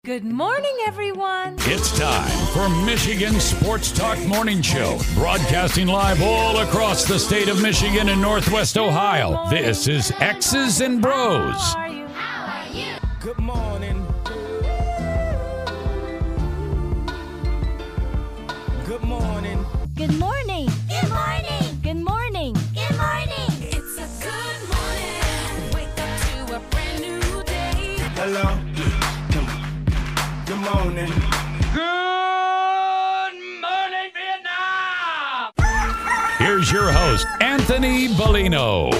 Good morning, everyone. It's time for Michigan Sports Talk Morning Show, broadcasting live all across the state of Michigan and Northwest Ohio. This is X's and Bros. How are you? Good morning. Good morning. Good morning. Good morning. Good morning. Good morning. It's a good morning. Wake up to a brand new day. Hello. Good morning. Good morning, Vietnam. Here's your host, Anthony Bellino.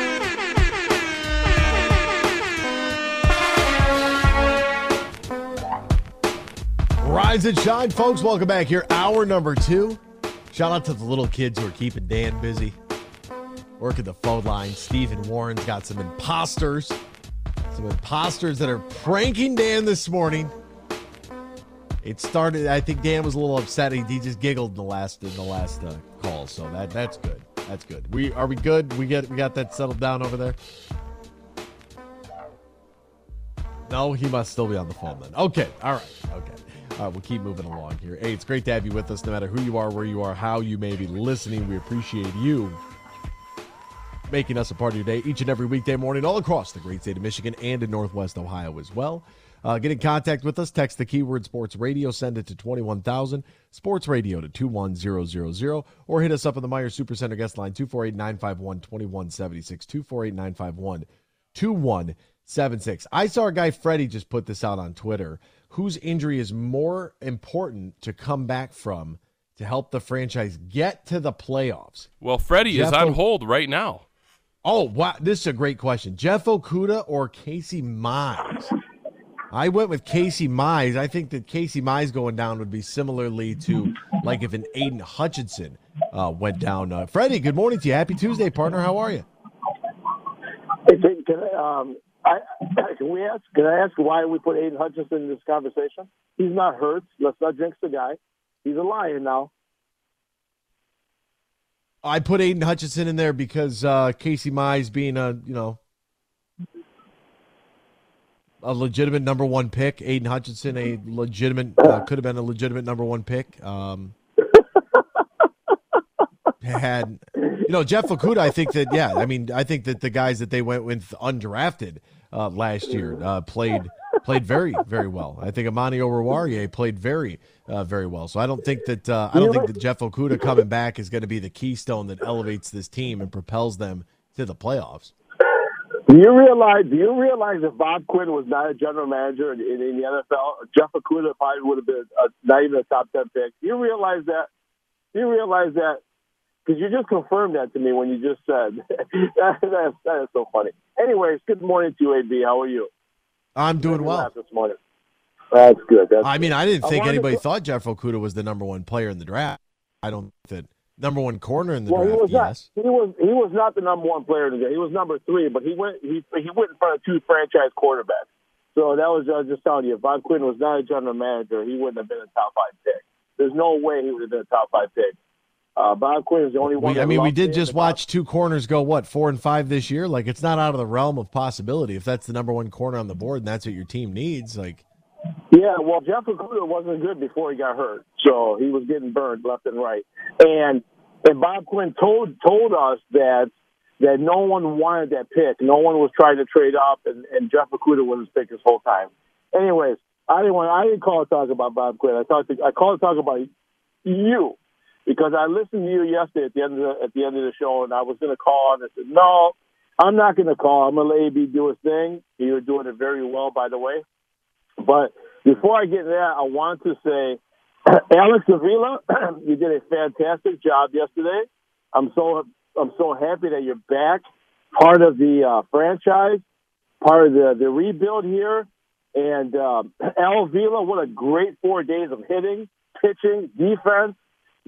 Rise and shine, folks. Welcome back here. Hour number 2. Shout out to the little kids who are keeping Dan busy. Working the phone line. Stephen Warren's got some imposters. Some imposters that are pranking Dan this morning. It started, I think Dan was a little upset. He just giggled in the last call. So that's good. That's good. Are we good? We got that settled down over there? No, he must still be on the phone then. Okay. All right. Okay. We'll keep moving along here. Hey, it's great to have you with us, no matter who you are, where you are, how you may be listening. We appreciate you making us a part of your day each and every weekday morning all across the great state of Michigan and in Northwest Ohio as well. Get in contact with us. Text the keyword Sports Radio. Send it to 21,000. Sports Radio to 21000. Or hit us up on the Meijer Supercenter guest line, 248-951-2176, 248-951-2176. I saw a guy, Freddie, just put this out on Twitter, whose injury is more important to come back from to help the franchise get to the playoffs. Well, Freddie is on hold right now. Oh, wow. This is a great question. Jeff Okudah or Casey Mize? I went with Casey Mize. I think that Casey Mize going down would be similarly to like if an Aiden Hutchinson went down. Freddie, good morning to you. Happy Tuesday, partner. How are you? Can I ask why we put Aiden Hutchinson in this conversation? He's not hurt. Let's not jinx the guy. He's a Lion now. I put Aiden Hutchinson in there because Casey Mize being a legitimate number one pick. Aiden Hutchinson, a legitimate, could have been a legitimate number one pick. Had, Jeff Okudah, I think that the guys that they went with undrafted last year played very, very well. I think Amani Oruwariye played very, very well. So I don't think that Jeff Okudah coming back is going to be the keystone that elevates this team and propels them to the playoffs. Do you realize if Bob Quinn was not a general manager in the NFL, Jeff Okudah probably would have been not even a top 10 pick? Do you realize that? Because you just confirmed that to me when you just said. that is so funny. Anyways, good morning to you, AB. How are you? I'm doing well. This morning. That's good. I didn't think anybody thought Jeff Okudah was the number one player in the draft. I don't think that number one corner in the draft. He was not the number one player in the draft. He was number 3, but he went in front of 2 franchise quarterbacks. So that was just telling you, if Bob Quinn was not a general manager, he wouldn't have been a top 5 pick. There's no way he would have been a top 5 pick. Bob Quinn is the only one. We did just watch 2 corners go 4 and 5 this year. Like, it's not out of the realm of possibility if that's the number one corner on the board and that's what your team needs. Yeah, well, Jeff Okudah wasn't good before he got hurt, so he was getting burned left and right. And Bob Quinn told us that no one wanted that pick. No one was trying to trade up, and Jeff Okudah was his pick his whole time. Anyways, I didn't call to talk about Bob Quinn. I called to talk about you. Because I listened to you yesterday at the end of the show, and I was going to call, and I said, no, I'm not going to call. I'm going to let AB do his thing. You're doing it very well, by the way. But before I get to that, I want to say, Alex Avila, you did a fantastic job yesterday. I'm so happy that you're back, part of the franchise, part of the rebuild here. And Al Avila, what a great 4 days of hitting, pitching, defense.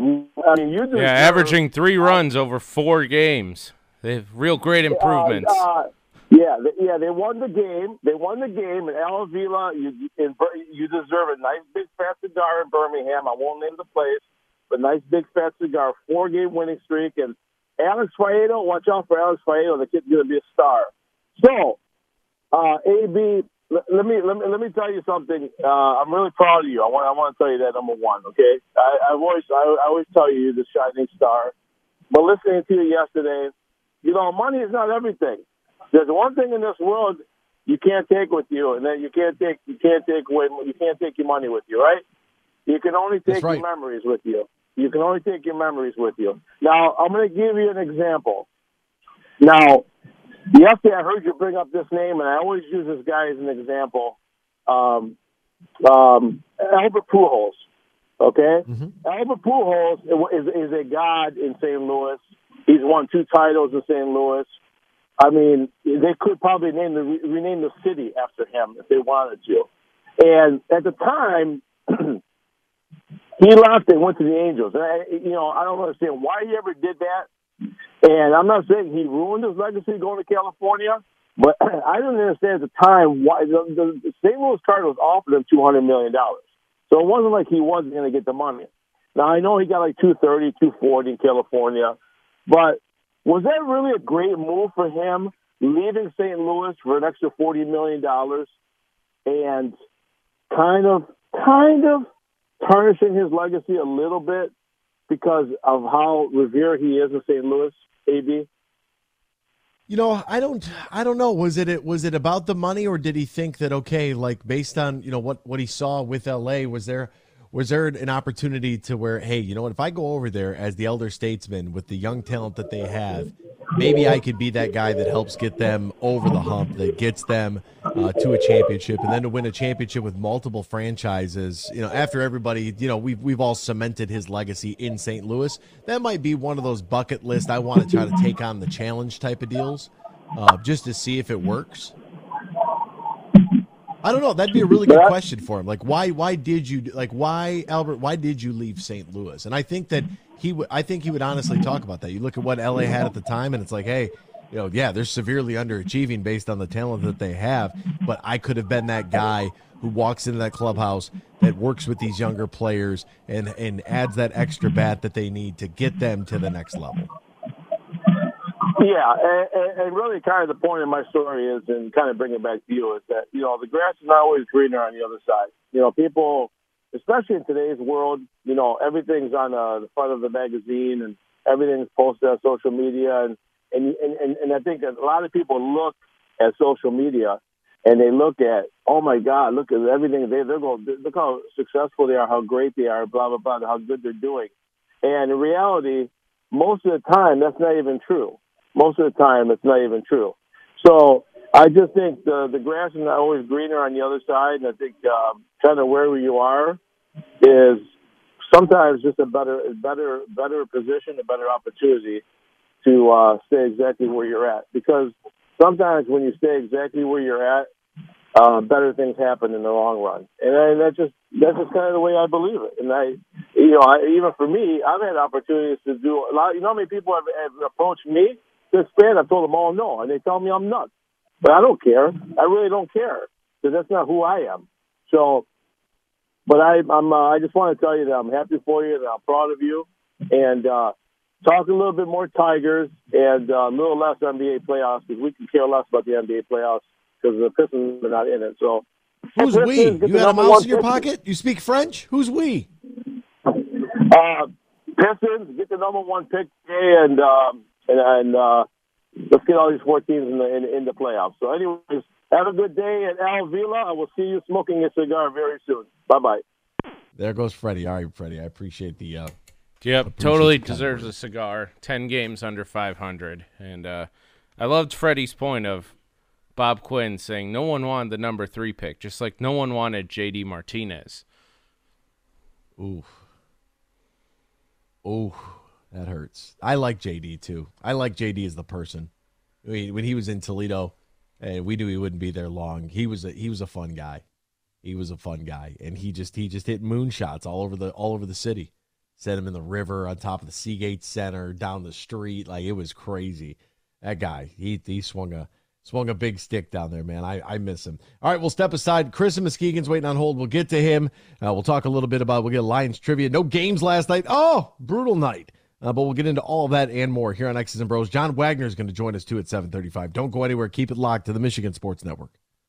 Averaging 3 runs over 4 games. They have real great improvements. They won the game. And Al Avila, you deserve a nice big fat cigar in Birmingham. I won't name the place, but nice big fat cigar, 4-game winning streak. And Alex Faedo, watch out for Alex Faedo. The kid's going to be a star. So, AB, let me tell you something. I'm really proud of you. I want to tell you that, number one. Okay, I always tell you you're the shining star. But listening to you yesterday, money is not everything. There's one thing in this world you can't take with you, and then you can't take your money with you, right? You can only take your memories with you. You can only take your memories with you. Now, I'm going to give you an example. Now, yesterday I heard you bring up this name, and I always use this guy as an example. Albert Pujols. Okay, Albert Pujols is a god in St. Louis. He's won 2 titles in St. Louis. I mean, they could probably rename the city after him if they wanted to. And at the time, he left and went to the Angels. And I don't understand why he ever did that. And I'm not saying he ruined his legacy going to California, but I didn't understand at the time why the St. Louis Cardinals offered him $200 million. So it wasn't like he wasn't going to get the money. Now, I know he got like $230, $240 in California, but was that really a great move for him, leaving St. Louis for an extra $40 million and kind of tarnishing his legacy a little bit because of how revered he is in St. Louis, AB? I don't know. Was it about the money, or did he think that, okay, like based on, what he saw with LA, was there an opportunity to where, hey, if I go over there as the elder statesman with the young talent that they have, maybe I could be that guy that helps get them over the hump, that gets them to a championship, and then to win a championship with multiple franchises, after everybody, we've all cemented his legacy in St. Louis. That might be one of those bucket list, I want to try to take on the challenge type of deals, just to see if it works. I don't know. That'd be a really good question for him. Like, why did you leave St. Louis? And I think that he would honestly talk about that. You look at what LA had at the time, and it's like, hey, they're severely underachieving based on the talent that they have, but I could have been that guy who walks into that clubhouse that works with these younger players and adds that extra bat that they need to get them to the next level. Yeah, and really kind of the point of my story is, and kind of bring it back to you, is that, the grass is not always greener on the other side. People, especially in today's world, everything's on the front of the magazine and everything's posted on social media. And I think a lot of people look at social media and they look at, oh, my God, look at everything. They're going, look how successful they are, how great they are, blah, blah, blah, how good they're doing. And in reality, most of the time, that's not even true. Most of the time, it's not even true. So I just think the grass is not always greener on the other side. And I think kind of where you are is sometimes just a better position, a better opportunity to stay exactly where you're at. Because sometimes when you stay exactly where you're at, better things happen in the long run. And that's just kind of the way I believe it. And even for me, I've had opportunities to do a lot. How many people have approached me to expand? I've told them all no, and they tell me I'm nuts. But I don't care. I really don't care, because that's not who I am. So, but I just want to tell you that I'm happy for you, and I'm proud of you, and talk a little bit more Tigers and a little less NBA playoffs, because we can care less about the NBA playoffs because the Pistons are not in it. So, who's we? You got a mouse in your pocket? You speak French? Who's we? Pistons get the number 1 pick today, and let's get all these 4 teams in the playoffs. So, anyways, have a good day at Al Vila. I will see you smoking a cigar very soon. Bye-bye. There goes Freddie. All right, Freddie, I appreciate the Yep, totally deserves a cigar. 10 games under 500. And I loved Freddie's point of Bob Quinn saying no one wanted the number 3 pick, just like no one wanted J.D. Martinez. Ooh, that hurts. I like JD too. I like JD as the person. I mean, when he was in Toledo, we knew he wouldn't be there long. He was a fun guy. He was a fun guy, and he just hit moonshots all over the city. Set him in the river, on top of the Seagate Center, down the street. Like, it was crazy. That guy, he swung a big stick down there, man. I miss him. All right, we'll step aside. Chris in Muskegon's waiting on hold. We'll get to him. We'll talk a little bit we'll get Lions trivia. No games last night. Oh, brutal night. But we'll get into all that and more here on X's and Bros. John Wagner is going to join us, too, at 7:35. Don't go anywhere. Keep it locked to the Michigan Sports Network.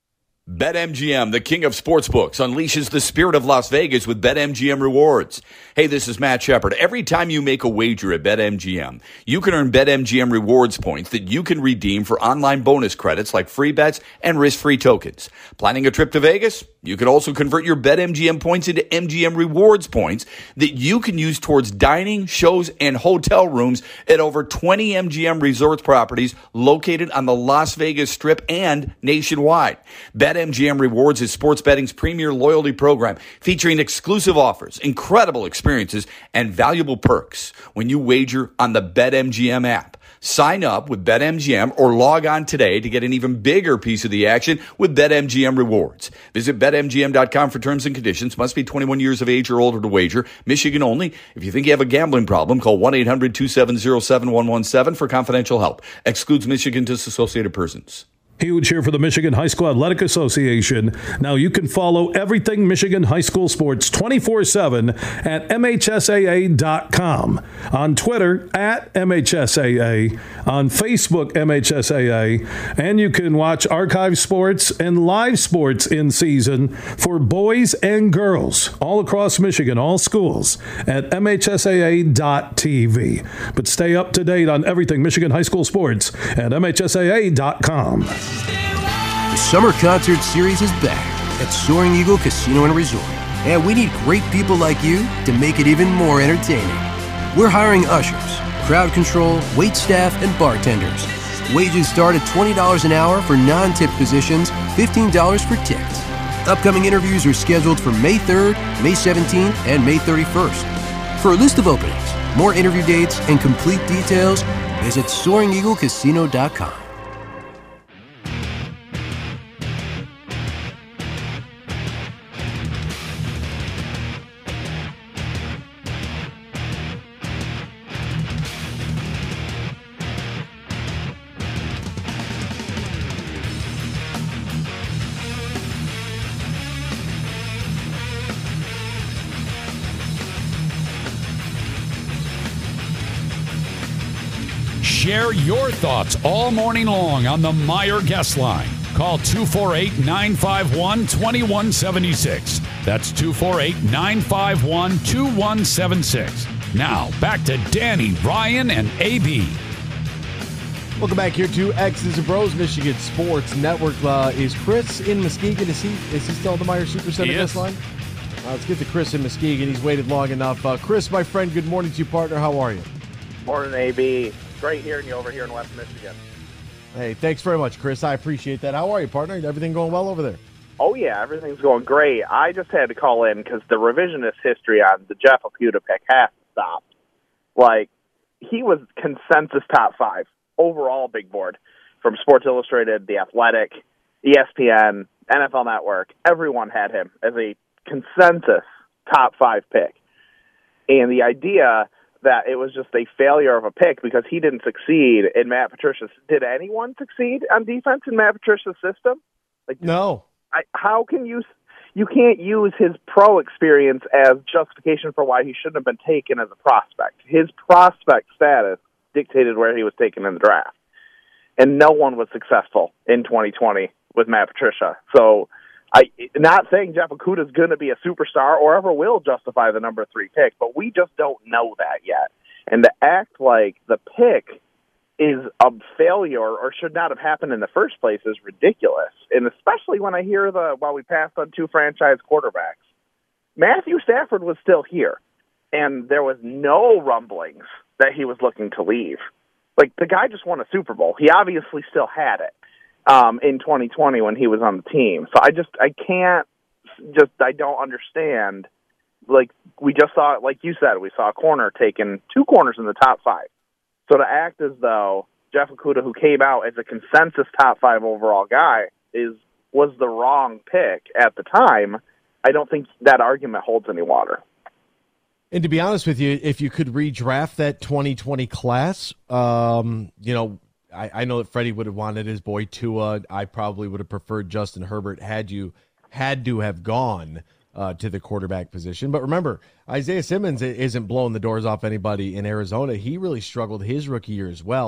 BetMGM, the king of sportsbooks, unleashes the spirit of Las Vegas with BetMGM rewards. Hey, this is Matt Shepard. Every time you make a wager at BetMGM, you can earn BetMGM rewards points that you can redeem for online bonus credits like free bets and risk-free tokens. Planning a trip to Vegas? You can also convert your BetMGM points into MGM rewards points that you can use towards dining, shows, and hotel rooms at over 20 MGM resorts properties located on the Las Vegas Strip and nationwide. BetMGM Rewards is sports betting's premier loyalty program featuring exclusive offers, incredible experiences, and valuable perks when you wager on the BetMGM app. Sign up with BetMGM or log on today to get an even bigger piece of the action with BetMGM Rewards. Visit BetMGM.com for terms and conditions. Must be 21 years of age or older to wager. Michigan only. If you think you have a gambling problem, call 1-800-270-7117 for confidential help. Excludes Michigan disassociated persons. Huge here for the Michigan High School Athletic Association. Now you can follow everything Michigan High School sports 24/7 at MHSAA.com. On Twitter at MHSAA. On Facebook MHSAA. And you can watch archive sports and live sports in season for boys and girls all across Michigan, all schools at MHSAA.tv. But stay up to date on everything Michigan High School sports at MHSAA.com. The Summer Concert Series is back at Soaring Eagle Casino and Resort. And we need great people like you to make it even more entertaining. We're hiring ushers, crowd control, wait staff, and bartenders. Wages start at $20 an hour for non-tip positions, $15 for tips. Upcoming interviews are scheduled for May 3rd, May 17th, and May 31st. For a list of openings, more interview dates, and complete details, visit SoaringEagleCasino.com. Share your thoughts all morning long on the Meyer Guest Line. Call 248-951-2176. That's 248-951-2176. Now, back to Danny, Ryan, and AB. Welcome back here to X's and Bros, Michigan Sports Network. Is Chris in Muskegon? Is he still on the Meyer Supercenter Guest Line? Let's get to Chris in Muskegon. He's waited long enough. Chris, my friend, good morning to you, partner. How are you? Morning, AB. Great hearing you over here in West Michigan. Hey, thanks very much, Chris. I appreciate that. How are you, partner? Everything going well over there? Oh, yeah, everything's going great. I just had to call in because the revisionist history on the Jeff Okudah pick has to stop. Like, he was consensus top 5 overall big board from Sports Illustrated, The Athletic, ESPN, NFL Network. Everyone had him as a consensus top 5 pick. And the idea that it was just a failure of a pick because he didn't succeed in Matt Patricia's. Did anyone succeed on defense in Matt Patricia's system? Like, no. How can you can't use his pro experience as justification for why he shouldn't have been taken as a prospect. His prospect status dictated where he was taken in the draft. And no one was successful in 2020 with Matt Patricia. So not saying Jeff Okudah is going to be a superstar or ever will justify the number 3 pick, but we just don't know that yet. And to act like the pick is a failure or should not have happened in the first place is ridiculous. And especially when I hear while we passed on 2 franchise quarterbacks, Matthew Stafford was still here, and there was no rumblings that he was looking to leave. Like, the guy just won a Super Bowl. He obviously still had it. In 2020 when he was on the team. So I don't understand. Like, we just saw, like you said, we saw a corner taken, 2 corners in the top 5. So to act as though Jeff Okudah, who came out as a consensus top 5 overall guy, was the wrong pick at the time, I don't think that argument holds any water. And to be honest with you, if you could redraft that 2020 class, I know that Freddie would have wanted his boy Tua. I probably would have preferred Justin Herbert had to have gone to the quarterback position. But remember, Isaiah Simmons isn't blowing the doors off anybody in Arizona. He really struggled his rookie year as well.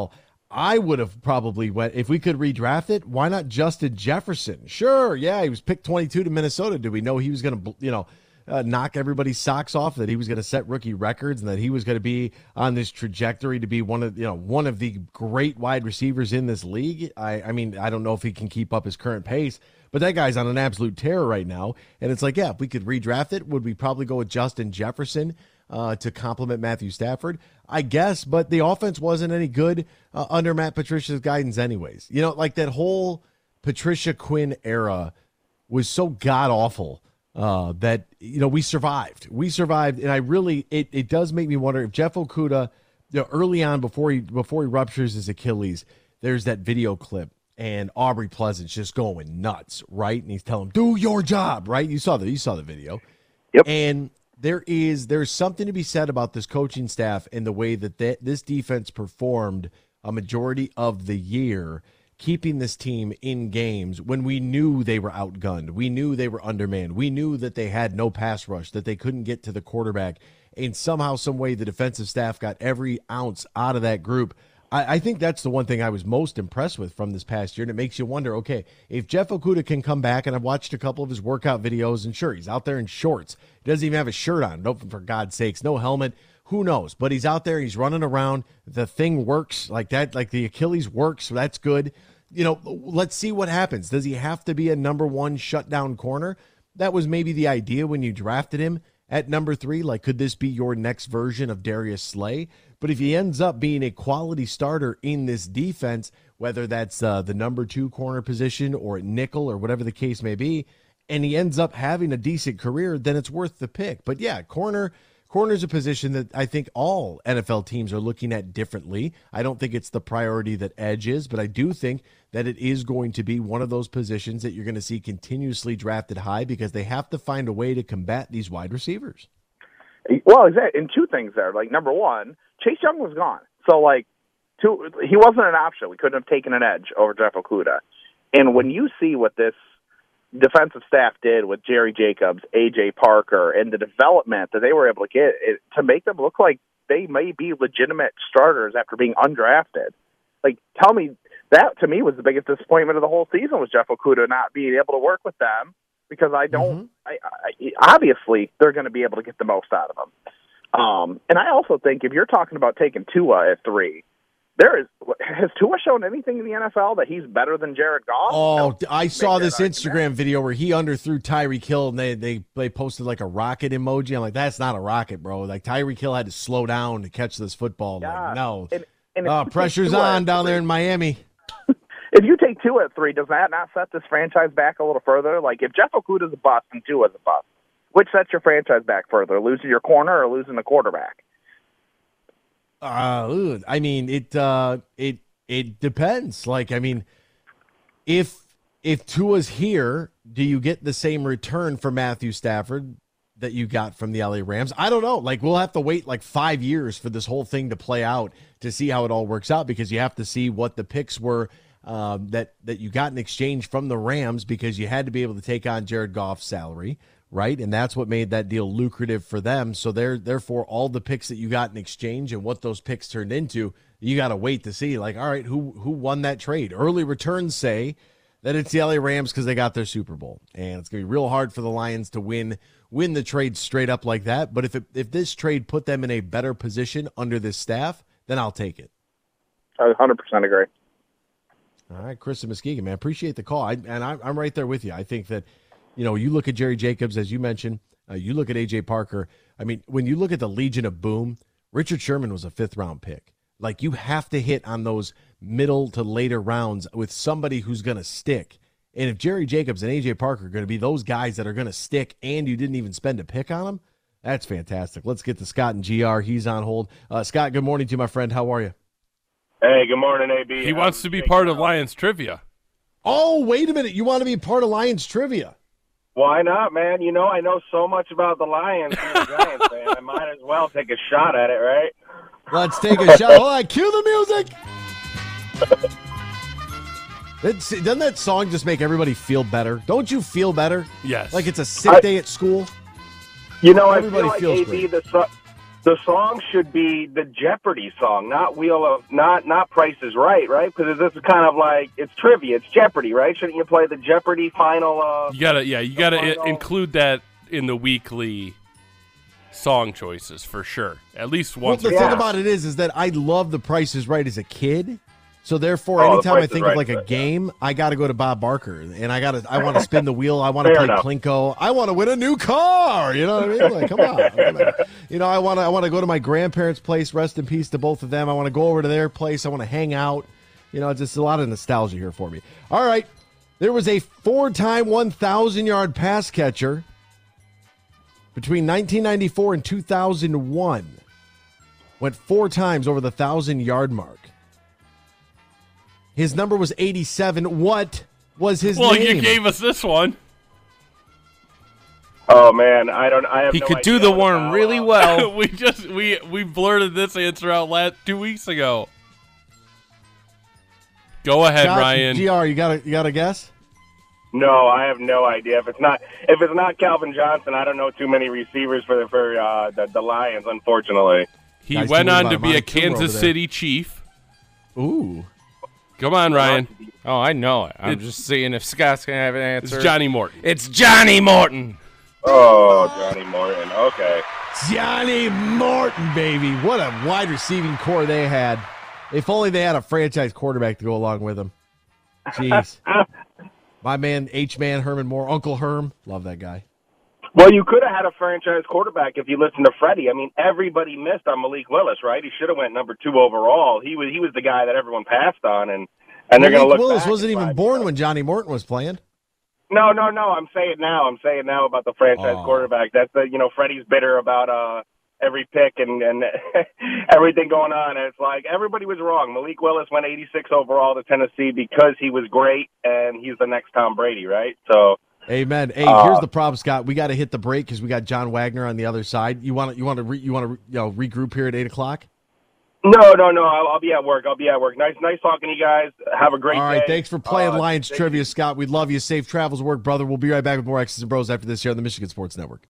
I would have probably went, if we could redraft it, why not Justin Jefferson? Sure, yeah, he was picked 22 to Minnesota. Did we know he was going to, knock everybody's socks off, that he was going to set rookie records, and that he was going to be on this trajectory to be one of the great wide receivers in this league? I mean, I don't know if he can keep up his current pace, but that guy's on an absolute tear right now. And it's like, yeah, if we could redraft it, would we probably go with Justin Jefferson to complement Matthew Stafford? I guess, but the offense wasn't any good under Matt Patricia's guidance anyways. Like that whole Patricia Quinn era was so god-awful that, we survived. And I really, it does make me wonder if Jeff Okudah, early on before he ruptures his Achilles, there's that video clip and Aubrey Pleasant's just going nuts, right? And he's telling him, do your job, right? You saw the video. Yep. And there's something to be said about this coaching staff and the way that this defense performed a majority of the year, keeping this team in games when we knew they were outgunned. We knew they were undermanned. We knew that they had no pass rush, that they couldn't get to the quarterback. And somehow, some way, the defensive staff got every ounce out of that group. I think that's the one thing I was most impressed with from this past year, and it makes you wonder, okay, if Jeff Okudah can come back, and I've watched a couple of his workout videos, and sure, he's out there in shorts. He doesn't even have a shirt on, no, for God's sakes, no helmet, who knows? But he's out there, he's running around, the thing works like that, like the Achilles works, so that's good. Let's see what happens. Does he have to be a number one shutdown corner? That was maybe the idea when you drafted him at number 3. Like, could this be your next version of Darius Slay? But if he ends up being a quality starter in this defense, whether that's the number 2 corner position or at nickel or whatever the case may be, and he ends up having a decent career, then it's worth the pick. But yeah, corner's a position that I think all NFL teams are looking at differently. I don't think it's the priority that edge is, but I do think that it is going to be one of those positions that you're going to see continuously drafted high because they have to find a way to combat these wide receivers. Well, exactly. And 2 things there. Like, number 1, Chase Young was gone. So, he wasn't an option. We couldn't have taken an edge over Jeff Okudah. And when you see what this defensive staff did with Jerry Jacobs, A.J. Parker, and the development that they were able to get to make them look like they may be legitimate starters after being undrafted. Like, tell me, that to me was the biggest disappointment of the whole season was Jeff Okudah not being able to work with them because I don't, obviously they're going to be able to get the most out of them. And I also think if you're talking about taking Tua at 3, has Tua shown anything in the NFL that he's better than Jared Goff? Oh, I saw this Instagram video where he underthrew Tyreek Hill and they posted like a rocket emoji. I'm like, that's not a rocket, bro. Like Tyreek Hill had to slow down to catch this football. Yeah. Like, no. And pressure's on down there in Miami. If you take Tua at 3, does that not set this franchise back a little further? Like if Jeff Okudah's a bust and Tua's a bust, which sets your franchise back further? Losing your corner or losing the quarterback? I mean, it depends. Like, I mean, if Tua's here, do you get the same return for Matthew Stafford that you got from the LA Rams? I don't know. Like, we'll have to wait like 5 years for this whole thing to play out to see how it all works out because you have to see what the picks were that you got in exchange from the Rams because you had to be able to take on Jared Goff's salary. Right, and that's what made that deal lucrative for them. So therefore, all the picks that you got in exchange and what those picks turned into, you got to wait to see. Like, all right, who won that trade? Early returns say that it's the LA Rams because they got their Super Bowl, and it's gonna be real hard for the Lions to win the trade straight up like that. But if this trade put them in a better position under this staff, then I'll take it. I 100% agree. All right, Chris and Muskegon, man, appreciate the call. I'm right there with you. I think that. You look at Jerry Jacobs, as you mentioned, you look at A.J. Parker. I mean, when you look at the Legion of Boom, Richard Sherman was a 5th-round pick. Like, you have to hit on those middle to later rounds with somebody who's going to stick. And if Jerry Jacobs and A.J. Parker are going to be those guys that are going to stick and you didn't even spend a pick on them, that's fantastic. Let's get to Scott and GR. He's on hold. Scott, good morning to you, my friend. How are you? Hey, good morning, AB. He wants to be part of Lions Trivia. Oh, wait a minute. You want to be part of Lions Trivia? Why not, man? I know so much about the Lions and the Giants, man. I might as well take a shot at it, right? Let's take a shot. All right, cue the music. Doesn't that song just make everybody feel better? Don't you feel better? Yes. Like it's a sick day at school? Everybody I feel like feels AB, great. The song should be the Jeopardy song, not not Price is Right, right? Because this is kind of like, it's trivia, it's Jeopardy, right? Shouldn't you play the Jeopardy final? You gotta include that in the weekly song choices for sure. At least once. Well, the thing about it is that I love The Price is Right as a kid. So therefore, anytime I think of like a game, I got to go to Bob Barker, and I want to spin the wheel. I want to play Plinko. I want to win a new car. You know what I mean? Like, come on. You know, I want to go to my grandparents' place. Rest in peace to both of them. I want to go over to their place. I want to hang out. You know, just a lot of nostalgia here for me. All right, there was a 4-time 1,000-yard pass catcher between 1994 and 2001. Went 4 times over the 1,000-yard mark. His number was 87. What was his name? Well, you gave us this one. Oh man, I have. He no could idea do the what worm about, really well. we blurted this answer out 2 weeks ago. Go ahead, Ryan. GR, you got a guess? No, I have no idea. If it's not Calvin Johnson, I don't know too many receivers for the Lions. Unfortunately, he went on to be a Kansas City Chief. Ooh. Come on, Ryan. Oh, I know it. I'm just seeing if Scott's going to have an answer. It's Johnny Morton. It's Johnny Morton. Oh, Johnny Morton. Okay. Johnny Morton, baby. What a wide receiving core they had. If only they had a franchise quarterback to go along with him. Jeez. My man, H-Man, Herman Moore, Uncle Herm. Love that guy. Well, you could have had a franchise quarterback if you listened to Freddie. I mean, everybody missed on Malik Willis, right? He should have went number 2 overall. He was the guy that everyone passed on, and they're going to look Willis back wasn't even born when Johnny Morton was playing. No. I'm saying now about the franchise quarterback. That's Freddie's bitter about every pick and everything going on. And it's like everybody was wrong. Malik Willis went 86 overall to Tennessee because he was great, and he's the next Tom Brady, right? So. Amen. Hey, here's the problem, Scott. We got to hit the break because we got John Wagner on the other side. You want to regroup here at 8:00? No. I'll be at work. Nice talking to you guys. Have a great day. All right. Thanks for playing Lions Trivia, Scott. We love you. Safe travels, work, brother. We'll be right back with more X's and Bros after this here on the Michigan Sports Network.